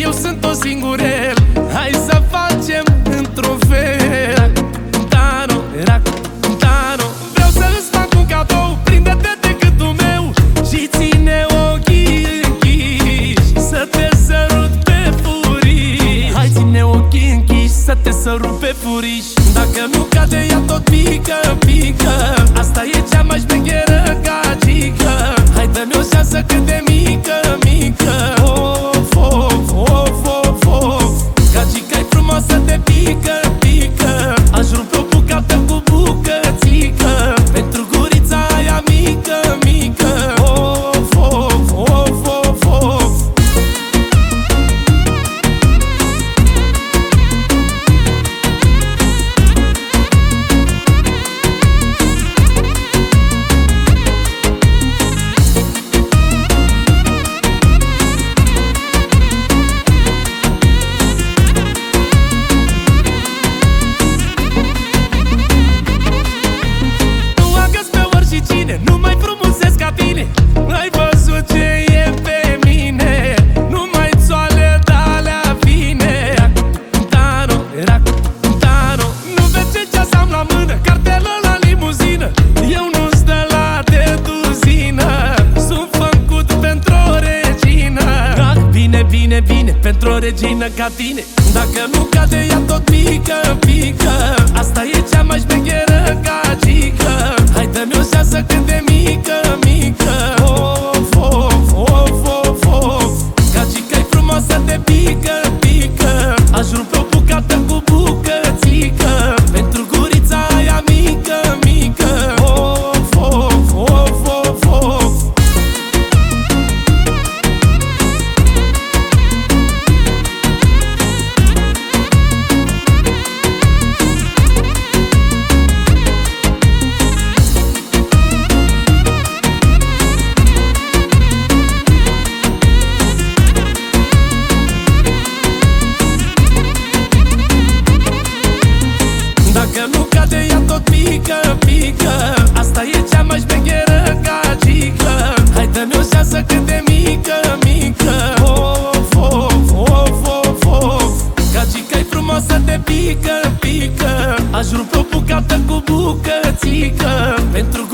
eu sunt o singurel. Hai să facem într-un fel. Tano, rac, tano. Vreau să îți fac un cadou, prinde-te de gâtul meu și ține ochii închiși, să te sărut pe furiș. Hai, ține ochii închiși, să te sărut pe furiș. Dacă nu cade, ea tot pică, pică. Asta e cea mai șmecheră gagică. Hai, dă-mi o șansă cât de mică, mică. Of, of, of, of, of. Gagica-i frumoasă, te pică, pică. Aș rupe o bucată cu bucățică pentru gurița aia mică, mică. Of, of, of, of, of. Nu mai frumuseț ca tine. Ai văzut ce e pe mine? Numai țoale de-alea fine. Tano, rac, tano. Nu vezi ce ceas am la mână, cartelă la limuzină. Eu nu-s de la de duzină. Sunt făcut pentru o regină. Ah, bine, bine, bine, pentru o regină ca tine. Dacă nu cade, ea tot pică, pică. Asta e cea mai șmecheră gagică. Hai, dă-mi o șansă cât de mică, mică. Of, of, of, of, of. Gagica-i frumoasă, te pică, pică. Aș rupe o bucată cu bucățică pentru gurița aia mică, mică. Of, of, of, of, of. Dacă nu cade, ea tot pică, pică. Asta e cea mai șmecheră gagică. Hai, dă-mi o șansă cât de mică, mică. Of, of, of, of, of. Gagica-i frumoasă, te pică, pică. Aș rupe o bucată cu bucățică pentru